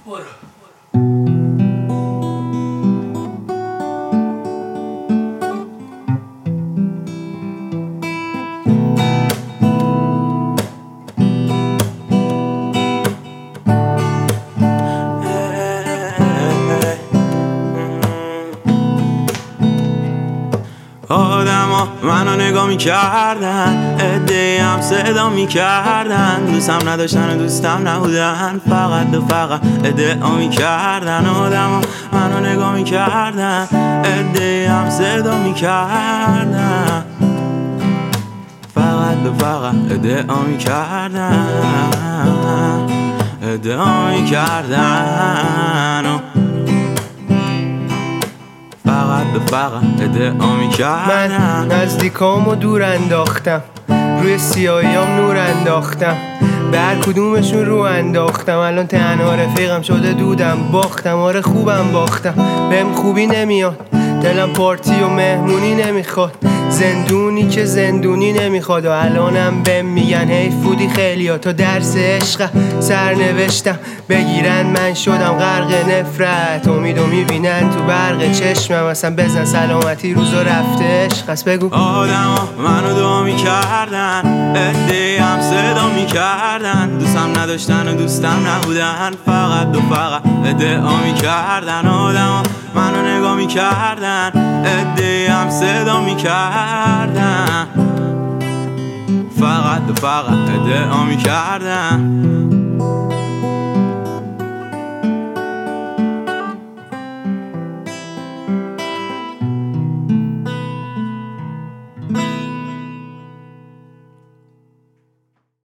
آدما منو نگاه میکردن، عده‌ای هم صدا میکردن، دوستم نداشتن و دوستم نبودن، فقط و فقط ادعا میکردن. آدما منو نگاه میکردن، عده‌ای هم صدا میکردن، فقط و فقط ادعا میکردن، ادعا میکردن، فقط ادعا میکردم. من نزدیکامو دور انداختم، روی سیاهیام نور انداختم، به هر کدومشون رو انداختم. الان تنها رفیقم شده دودم، باختم آره خوبم باختم. بهم خوبی نمیاد، دلم پارتی و مهمونی نمیخواد، زندونی که زندونی نمیخواد. و الانم بهم میگن هی فودی خیلیا، تا درس عشق سرنوشتم بگیرن من شدم غرق نفرت. امیدو میبینن تو برق چشمم، اصلا بزن سلامتی روزا رفته عشق است. بگو آدما منو دعا میکردن، عده‌ای هم صدا میکردن، دوستم نداشتن و دوستم نبودن، فقط و فقط ادعا میکردن. آدما منو نگاه میکردن، عده‌ای هم صدا میکردن، فقط و فقط ادعا میکردن.